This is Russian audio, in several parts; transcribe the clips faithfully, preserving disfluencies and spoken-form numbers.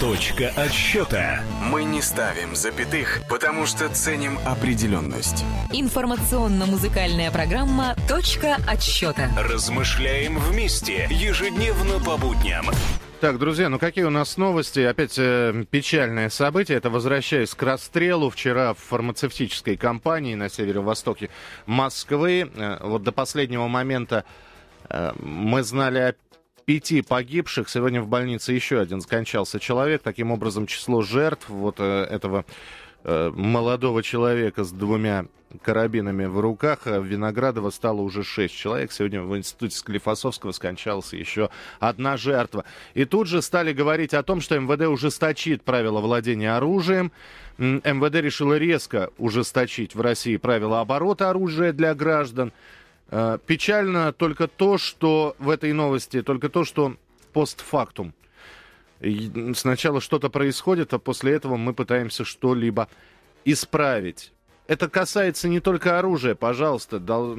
Точка отсчета. Мы не ставим запятых, потому что ценим определенность. Информационно-музыкальная программа «Точка отсчета». Размышляем вместе ежедневно по будням. Так, друзья, ну какие у нас новости? Опять э, печальное событие. Это возвращаясь к расстрелу вчера в фармацевтической компании на северо-востоке Москвы. Э, вот до последнего момента э, мы знали о пяти погибших. Сегодня в больнице еще один скончался человек. Таким образом, число жертв вот э, этого э, молодого человека с двумя карабинами в руках в Виноградово стало уже шесть человек. Сегодня в институте Склифосовского скончалась еще одна жертва. И тут же стали говорить о том, что МВД ужесточит правила владения оружием. МВД решило резко ужесточить в России правила оборота оружия для граждан. Печально только то, что в этой новости, только то, что постфактум. Сначала что-то происходит, а после этого мы пытаемся что-либо исправить. Это касается не только оружия, пожалуйста. Дол...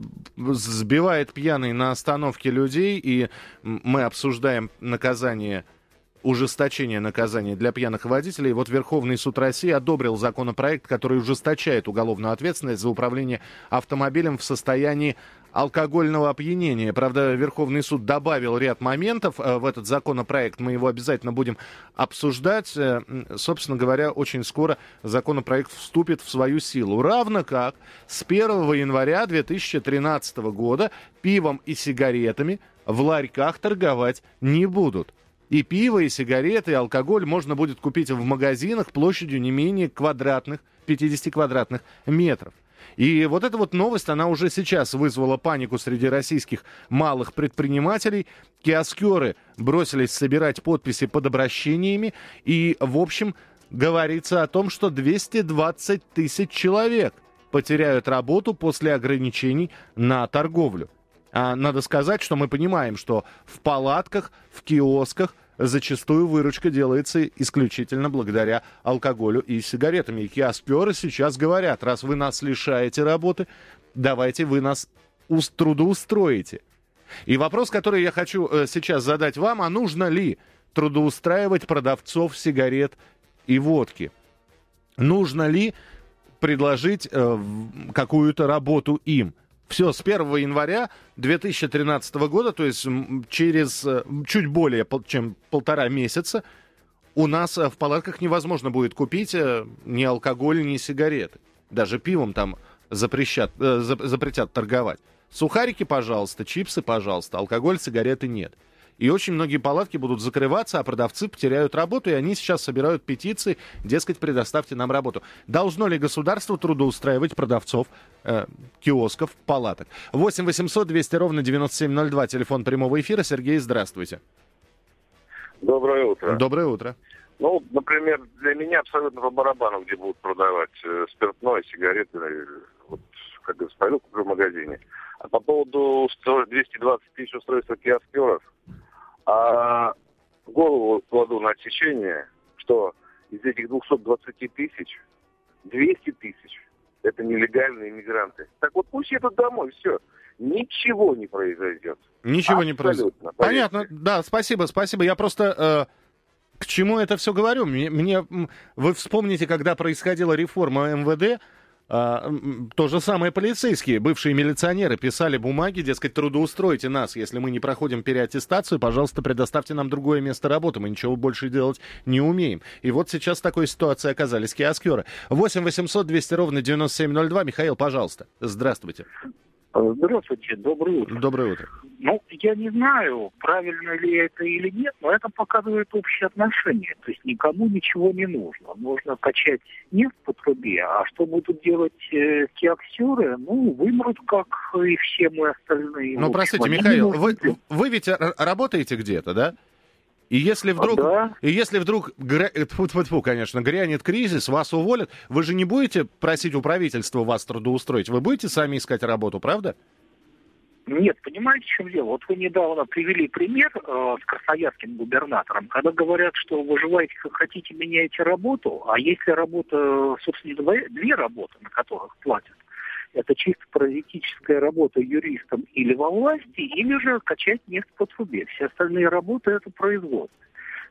Сбивает пьяный на остановке людей, и мы обсуждаем наказание, ужесточение наказания для пьяных водителей. Вот Верховный суд России одобрил законопроект, который ужесточает уголовную ответственность за управление автомобилем в состоянии алкогольного опьянения. Правда, Верховный суд добавил ряд моментов в этот законопроект. Мы его обязательно будем обсуждать. Собственно говоря, очень скоро законопроект вступит в свою силу. Равно как с первого января две тысячи тринадцатого года пивом и сигаретами в ларьках торговать не будут. И пиво, и сигареты, и алкоголь можно будет купить в магазинах площадью не менее квадратных, пятидесяти квадратных метров. И вот эта вот новость, она уже сейчас вызвала панику среди российских малых предпринимателей. Киоскеры бросились собирать подписи под обращениями. И, в общем, говорится о том, что двести двадцать тысяч человек потеряют работу после ограничений на торговлю. А надо сказать, что мы понимаем, что в палатках, в киосках зачастую выручка делается исключительно благодаря алкоголю и сигаретам. И киоскеры сейчас говорят: раз вы нас лишаете работы, давайте вы нас трудоустроите. И вопрос, который я хочу сейчас задать вам: а нужно ли трудоустраивать продавцов сигарет и водки? Нужно ли предложить э, какую-то работу им? Все, с первого января две тысячи тринадцатого года, то есть через чуть более чем полтора месяца, у нас в палатках невозможно будет купить ни алкоголь, ни сигареты. Даже пивом там запрещат, э, запретят торговать. Сухарики, пожалуйста, чипсы, пожалуйста, алкоголь, сигареты нет. И очень многие палатки будут закрываться, а продавцы потеряют работу, и они сейчас собирают петиции, дескать, предоставьте нам работу. Должно ли государство трудоустраивать продавцов э, киосков, палаток? восемь восемьсот двести ровно девяносто семь ноль два, телефон прямого эфира. Сергей, здравствуйте. Доброе утро. Доброе утро. Ну, например, для меня абсолютно по барабану, где будут продавать э, спиртное, сигареты, э, вот, как говорится, пойду куплю в магазине. А по поводу двухсот двадцати тысяч устройств киоскеров, а голову кладу на отсечение, что из этих двухсот двадцати тысяч двести тысяч это нелегальные иммигранты. Так вот пусть едут домой, все. Ничего не произойдет. Ничего не произойдет. Понятно, да, спасибо, спасибо. Я просто э, к чему это все говорю? Мне, мне, вы вспомните, когда происходила реформа МВД, А, то же самое полицейские, бывшие милиционеры писали бумаги, дескать, трудоустройте нас, если мы не проходим переаттестацию, пожалуйста, предоставьте нам другое место работы, мы ничего больше делать не умеем. И вот сейчас в такой ситуации оказались киоскеры. восемь восемьсот двести ровно девяносто семь ноль два. Михаил, пожалуйста, здравствуйте. Здравствуйте, доброе утро. Доброе утро. Ну, я не знаю, правильно ли это или нет, но это показывает общее отношение. То есть никому ничего не нужно. Нужно качать нефть по трубе, а что будут делать э, киоскеры, ну, вымрут, как и все мы остальные. Ну, простите, Михаил, вы, вы ведь работаете где-то, да? И если вдруг, да. и если вдруг гря... тьфу-тьфу-тьфу, конечно, грянет кризис, вас уволят, вы же не будете просить у правительства вас трудоустроить, вы будете сами искать работу, правда? Нет, понимаете, в чем дело? Вот вы недавно привели пример э, с красноярским губернатором, когда говорят, что выживаете как хотите, меняете работу, а если работа, собственно, две, две работы, на которых платят, это чисто паразитическая работа юристом или во власти, или же качать нефть по трубе. Все остальные работы — это производство.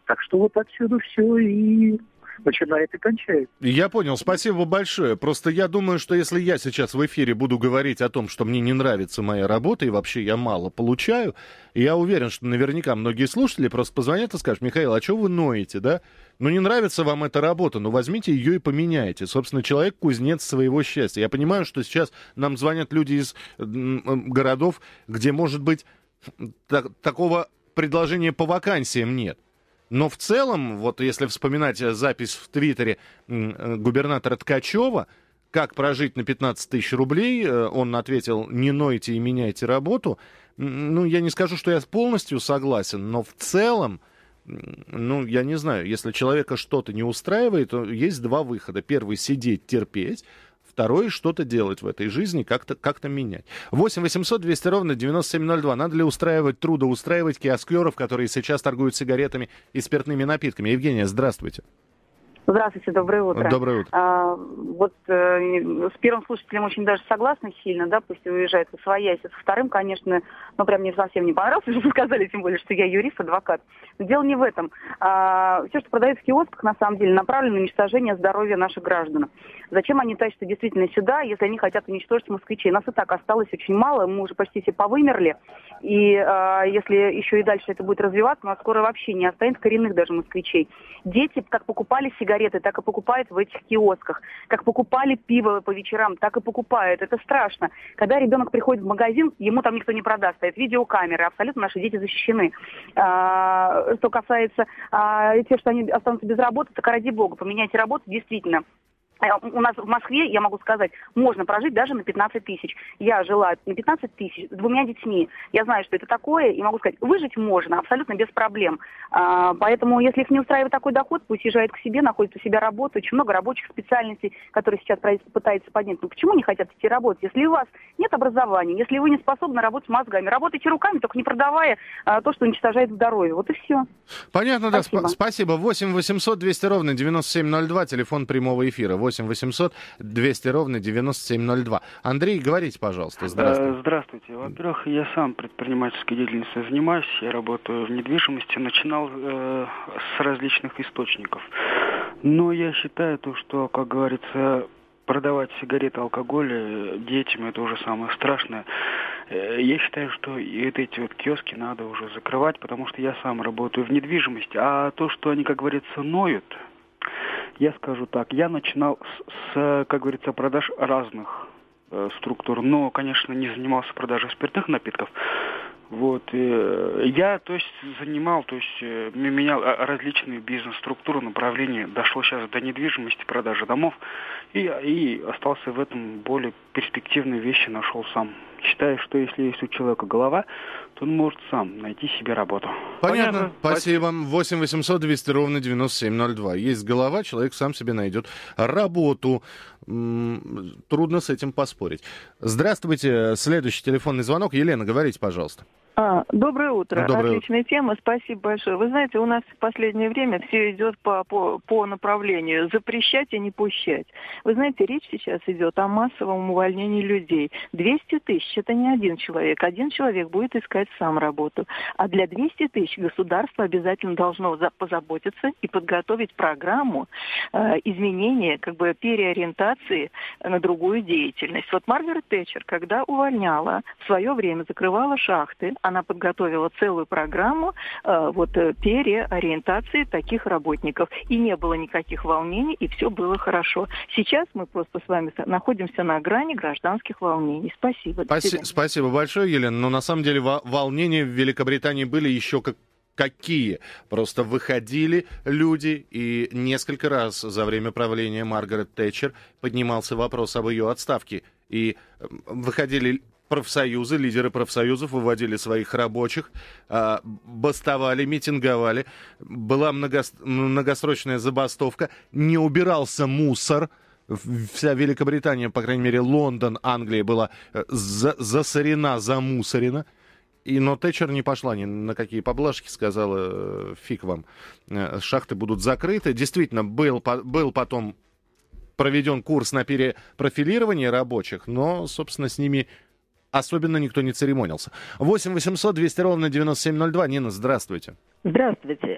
Так что вот отсюда все и начинает и кончает. Я понял, спасибо большое. Просто я думаю, что если я сейчас в эфире буду говорить о том, что мне не нравится моя работа и вообще я мало получаю, я уверен, что наверняка многие слушатели просто позвонят и скажут: Михаил, а что вы ноете, да? Ну, не нравится вам эта работа, ну, возьмите ее и поменяйте. Собственно, человек — кузнец своего счастья. Я понимаю, что сейчас нам звонят люди из городов, где, может быть, так, такого предложения по вакансиям нет. Но в целом, вот если вспоминать запись в Твиттере губернатора Ткачева, как прожить на пятнадцать тысяч рублей, он ответил: не нойте и меняйте работу. Ну, я не скажу, что я полностью согласен, но в целом, ну, я не знаю, если человека что-то не устраивает, то есть два выхода. Первый — сидеть, терпеть. Второе — что-то делать в этой жизни, как-то, как-то менять. восемь восемьсот двести ровно девяносто семь ноль два. Надо ли устраивать, трудоустраивать киоскеров, которые сейчас торгуют сигаретами и спиртными напитками? Евгения, здравствуйте. Здравствуйте, доброе утро. Доброе утро. А, вот э, с первым слушателем очень даже согласна сильно, да, пусть уезжает в своясь. Со вторым, конечно, ну прям мне совсем не понравилось, что вы сказали, тем более, что я юрист, адвокат. Но дело не в этом. А, все, что продается в киосках, на самом деле, направлено на уничтожение здоровья наших граждан. Зачем они тащатся действительно сюда, если они хотят уничтожить москвичей? Нас и так осталось очень мало, мы уже почти все повымерли. И а, если еще и дальше это будет развиваться, у нас скоро вообще не останется коренных даже москвичей. Дети как покупали сигареты, так и покупают в этих киосках. Как покупали пиво по вечерам, так и покупают. Это страшно. Когда ребенок приходит в магазин, ему там никто не продаст. Стоят видеокамеры, абсолютно наши дети защищены. А, что касается а, тех, что они останутся без работы, так ради бога, поменяйте работу действительно. У нас в Москве, я могу сказать, можно прожить даже на пятнадцать тысяч. Я жила на пятнадцать тысяч с двумя детьми. Я знаю, что это такое, и могу сказать, выжить можно абсолютно без проблем. А, поэтому, если их не устраивает такой доход, пусть езжают к себе, находят у себя работу. Очень много рабочих специальностей, которые сейчас правительство пытается поднять. Ну почему не хотят идти работать? Если у вас нет образования, если вы не способны работать мозгами, работайте руками, только не продавая а, то, что уничтожает здоровье. Вот и все. Понятно, спасибо. Да. Сп- спасибо. восемь восемьсот двести ровно девяносто семь ноль два, телефон прямого эфира. восемь восемьсот двести ровно девяносто семь ноль два. Андрей, говорите, пожалуйста. Здравствуйте. Здравствуйте. Во-первых, я сам предпринимательской деятельностью занимаюсь. Я работаю в недвижимости. Начинал э, с различных источников. Но я считаю, то, что, как говорится, продавать сигареты, алкоголь детям — это уже самое страшное. Я считаю, что и вот эти вот киоски надо уже закрывать, потому что я сам работаю в недвижимости. А то, что они, как говорится, ноют, я скажу так, я начинал с, с как говорится, продаж разных э, структур, но, конечно, не занимался продажей спиртных напитков. Вот, э, я, то есть, занимал, то есть, э, менял различные бизнес-структуры, направления, дошло сейчас до недвижимости, продажи домов, и, и остался в этом более перспективные вещи, нашел сам. Считаю, что если есть у человека голова, то он может сам найти себе работу. Понятно. Понятно. Спасибо. восемь восемьсот двести ровно девяносто семь ноль два. Есть голова, человек сам себе найдет работу. М-м, трудно с этим поспорить. Здравствуйте. Следующий телефонный звонок. Елена, говорите, пожалуйста. А, доброе утро. Доброе Отличная утро. Тема. Спасибо большое. Вы знаете, у нас в последнее время все идет по, по, по направлению запрещать и не пущать. Вы знаете, речь сейчас идет о массовом увольнении людей. двести тысяч – это не один человек. Один человек будет искать сам работу. А для двухсот тысяч государство обязательно должно за, позаботиться и подготовить программу э, изменения, как бы переориентации на другую деятельность. Вот Маргарет Тэтчер, когда увольняла, в свое время закрывала шахты, она подготовила целую программу э, вот, переориентации таких работников. И не было никаких волнений, и все было хорошо. Сейчас мы просто с вами находимся на грани гражданских волнений. Спасибо. Спаси- спасибо большое, Елена. Но на самом деле во- волнения в Великобритании были еще как Какие? Просто выходили люди, и несколько раз за время правления Маргарет Тэтчер поднимался вопрос об ее отставке. И выходили профсоюзы, лидеры профсоюзов выводили своих рабочих, э, бастовали, митинговали. Была много, многосрочная забастовка, не убирался мусор. Вся Великобритания, по крайней мере, Лондон, Англия была за, засорена, замусорена. И, но Тэтчер не пошла ни на какие поблажки, сказала, фиг вам, шахты будут закрыты. Действительно, был, был потом проведен курс на перепрофилирование рабочих, но, собственно, с ними особенно никто не церемонился. восемь восемьсот двести ровно девяносто семь ноль два. Нина, здравствуйте. Здравствуйте.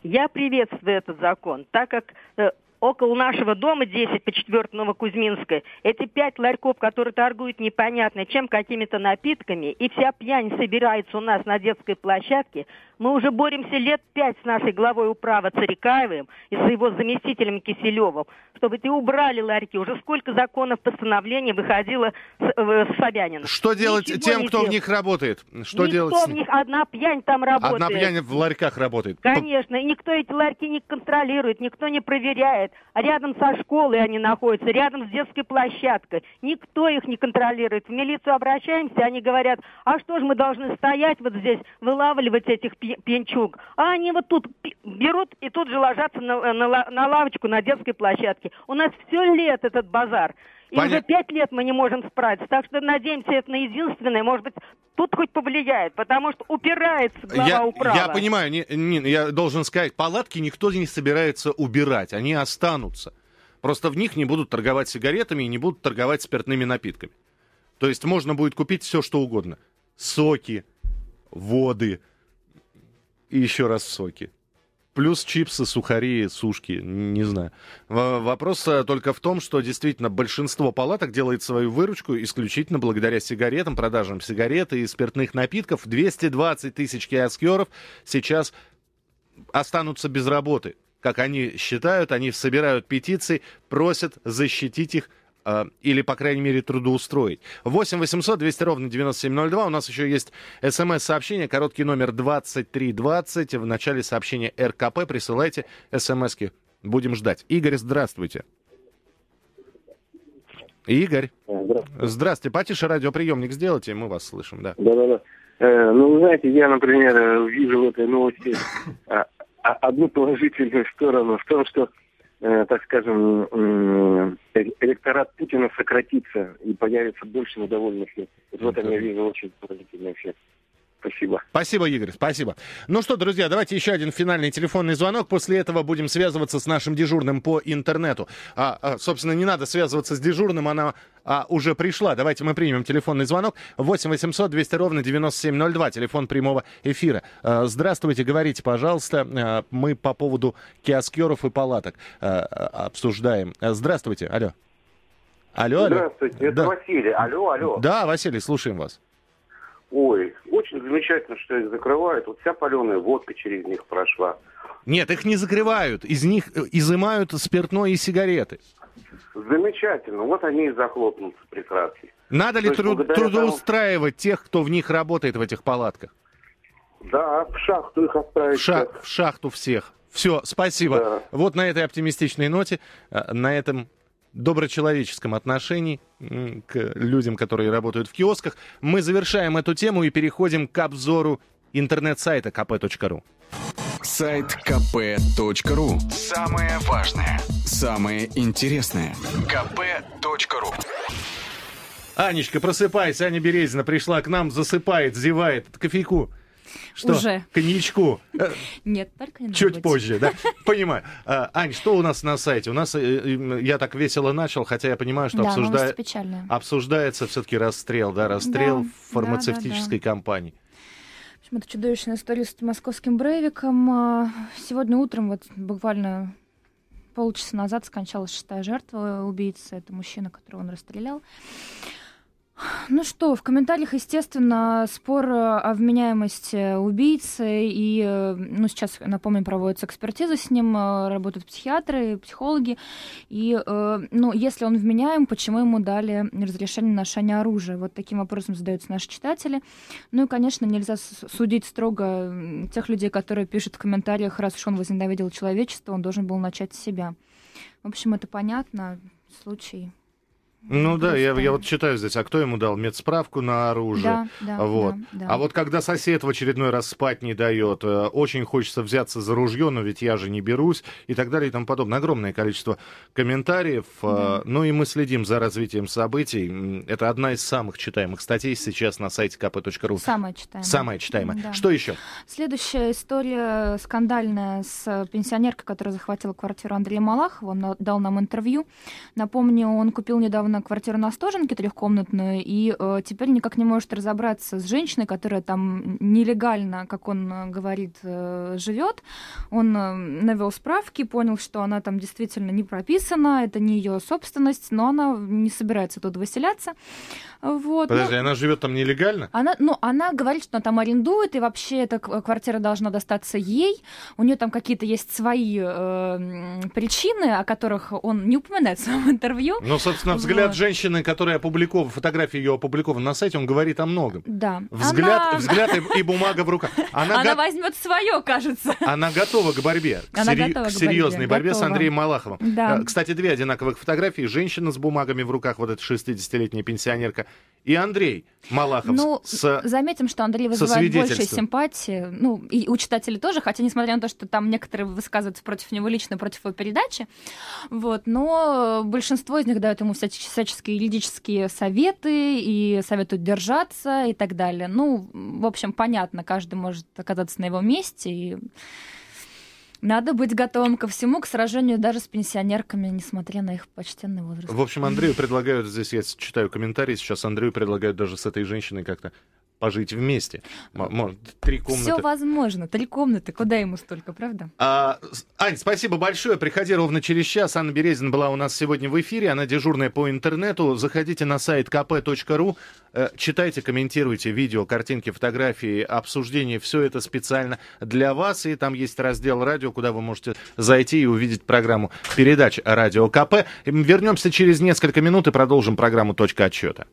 Я приветствую этот закон, так как э, около нашего дома, десять по четвёртой Новокузьминской, эти пять ларьков, которые торгуют непонятно чем, какими-то напитками, и вся пьянь собирается у нас на детской площадке. Мы уже боремся лет пять с нашей главой управы Царикаевым и с его заместителем Киселевым, чтобы те убрали ларьки. Уже сколько законов, постановлений выходило с, э, с Собяниным. Что делать Ничего тем, кто сделал. в них работает? Что Никто делать? в них, одна пьянь там работает. Одна пьянь в ларьках работает. Конечно, и никто эти ларьки не контролирует, никто не проверяет. А рядом со школой они находятся, рядом с детской площадкой. Никто их не контролирует. В милицию обращаемся, они говорят, а что же мы должны стоять вот здесь, вылавливать этих пьянчуг? А они вот тут берут и тут же ложатся на, на, на лавочку на детской площадке. У нас все лет этот базар. И Понятно. Уже пять лет мы не можем справиться. Так что надеемся, это на единственное. Может быть, тут хоть повлияет, потому что упирается глава я, управы. Я понимаю, не, не, я должен сказать, палатки никто не собирается убирать. Они останутся. Просто в них не будут торговать сигаретами и не будут торговать спиртными напитками. То есть можно будет купить все, что угодно. Соки, воды и еще раз соки. Плюс чипсы, сухари, сушки, не знаю. Вопрос только в том, что действительно большинство палаток делает свою выручку исключительно благодаря сигаретам, продажам сигарет и спиртных напитков. двести двадцать тысяч киоскеров сейчас останутся без работы. Как они считают, они собирают петиции, просят защитить их или, по крайней мере, трудоустроить. восемь восемьсот двести ровно девяносто семь ноль два. У нас еще есть смс-сообщение, короткий номер двадцать три двадцать. В начале сообщения эр ка пэ присылайте смс-ки. Будем ждать. Игорь, здравствуйте. Игорь. Здравствуйте. Здравствуйте. Потише радиоприемник сделайте, мы вас слышим. Да, Да-да-да. Э, ну, вы знаете, я, например, вижу в этой новости а, а, одну положительную сторону в том, что так скажем, электорат Путина сократится и появится больше недовольных. Вот в этом я вижу очень положительный эффект. Спасибо. Спасибо, Игорь, спасибо. Ну что, друзья, давайте еще один финальный телефонный звонок. После этого будем связываться с нашим дежурным по интернету. А, а, собственно, не надо связываться с дежурным, она а, уже пришла. Давайте мы примем телефонный звонок. восемь восемьсот двести ровно девяносто семь ноль два, телефон прямого эфира. А, здравствуйте, говорите, пожалуйста. А, мы по поводу киоскеров и палаток а, обсуждаем. А, здравствуйте, алло. Алло, алло. Здравствуйте, это да. Василий. Алло, алло. Да, Василий, слушаем вас. Ой, очень замечательно, что их закрывают. Вот вся паленая водка через них прошла. Нет, их не закрывают. Из них изымают спиртное и сигареты. Замечательно. Вот они и захлопнутся прекрасно. Надо ли труд- трудоустраивать тому... тех, кто в них работает, в этих палатках? Да, в шахту их отправить. В, ша- в шахту всех. Все, спасибо. Да. Вот на этой оптимистичной ноте, на этом доброчеловеческом отношении к людям, которые работают в киосках, мы завершаем эту тему и переходим к обзору интернет-сайта ка пэ точка ру. Сайт ка пэ точка ру. Самое важное, самое интересное. ка пэ точка ру. Анечка, просыпайся, Аня Березина пришла к нам, засыпает, зевает. Кофейку. Что? Уже. Коньячку. Нет, только не Чуть позже, да? Понимаю. А, Ань, что у нас на сайте? У нас, я так весело начал, хотя я понимаю, что да, обсужда... обсуждается все-таки расстрел, да, расстрел да, фармацевтической да, да, да. компании. В общем, это чудовищная история с московским Брейвиком. Сегодня утром, вот буквально полчаса назад, скончалась шестая жертва убийцы. Это мужчина, которого он расстрелял. Ну что, в комментариях, естественно, спор о вменяемости убийцы. И, ну, сейчас, напомню, проводится экспертиза с ним, работают психиатры, психологи. И, ну, если он вменяем, почему ему дали разрешение на ношение оружия? Вот таким вопросом задаются наши читатели. Ну и, конечно, нельзя судить строго тех людей, которые пишут в комментариях, раз уж он возненавидел человечество, он должен был начать с себя. В общем, это понятно. Случай... Ну да, я, я вот читаю здесь, а кто ему дал медсправку на оружие? Да, да, вот. да, да. А вот когда сосед в очередной раз спать не дает, очень хочется взяться за ружье, но ведь я же не берусь, и так далее и тому подобное. Огромное количество комментариев. Да. Ну и мы следим за развитием событий. Это одна из самых читаемых статей сейчас на сайте ка пэ точка ру. Самая читаемая. Самая читаемая. Да. Что еще? Следующая история скандальная с пенсионеркой, которая захватила квартиру Андрея Малахова. Он дал нам интервью. Напомню, он купил недавно на квартиру на Остоженке трехкомнатную, и э, теперь никак не может разобраться с женщиной, которая там нелегально, как он э, говорит, э, живет. Он э, навел справки, понял, что она там действительно не прописана, это не ее собственность, но она не собирается тут выселяться. Вот. Подожди, ну, она живет там нелегально? Она, ну, она говорит, что она там арендует, и вообще эта квартира должна достаться ей. У нее там какие-то есть свои э, причины, о которых он не упоминает в своем интервью. Ну, собственно, взгляд вот. женщины, которая опубликована, фотография ее опубликована на сайте, он говорит о многом. Да. Взгляд, она... взгляд и, и бумага в руках. Она, она го... возьмет свое, кажется. Она готова к борьбе, к, она сери... готова к серьезной борьбе, борьбе готова. с Андреем Малаховым. Да. Кстати, две одинаковых фотографии. Женщина с бумагами в руках, вот эта шестидесятилетняя пенсионерка, и Андрей Малахов. Ну, с... заметим, что Андрей вызывает больше симпатии. Ну, и у читателей тоже, хотя, несмотря на то, что там некоторые высказываются против него лично, против его передачи, вот, но большинство из них дают ему всяческие, всяческие юридические советы и советуют держаться и так далее. Ну, в общем, понятно, каждый может оказаться на его месте, и надо быть готовым ко всему, к сражению даже с пенсионерками, несмотря на их почтенный возраст. В общем, Андрею предлагают, здесь я читаю комментарии, сейчас Андрею предлагают даже с этой женщиной как-то пожить вместе. Может, три комнаты. Все возможно. Три комнаты. Куда ему столько, правда? А, Ань, спасибо большое. Приходи ровно через час. Анна Березина была у нас сегодня в эфире. Она дежурная по интернету. Заходите на сайт ка пэ точка ру. Читайте, комментируйте видео, картинки, фотографии, обсуждения. Все это специально для вас. И там есть раздел радио, куда вы можете зайти и увидеть программу передач «Радио ка пэ». Вернемся через несколько минут и продолжим программу «Точка отсчета».